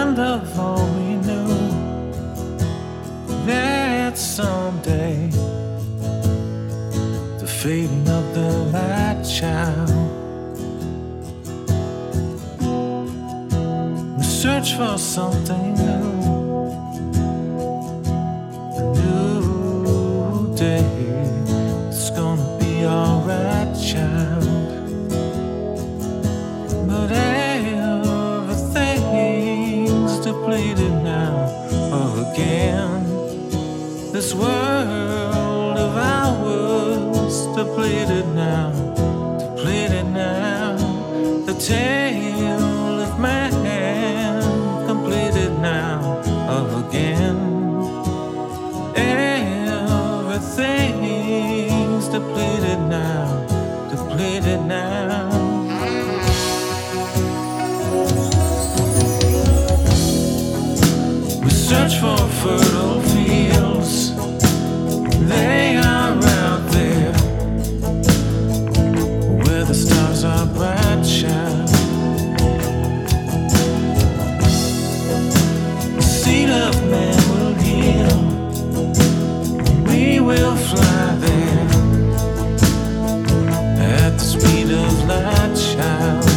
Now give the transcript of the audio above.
end of all we knew, that someday the fading of the light child, we search for something new, a new day. It's gonna be alright, child. But everything's depleted now again. This world of ours depleted now, depleted now. The tale of man completed now again. Everything's depleted now, depleted now. Search for fertile fields, they are out there, where the stars are bright shine. The seed of man will heal, we will fly there, at the speed of light child.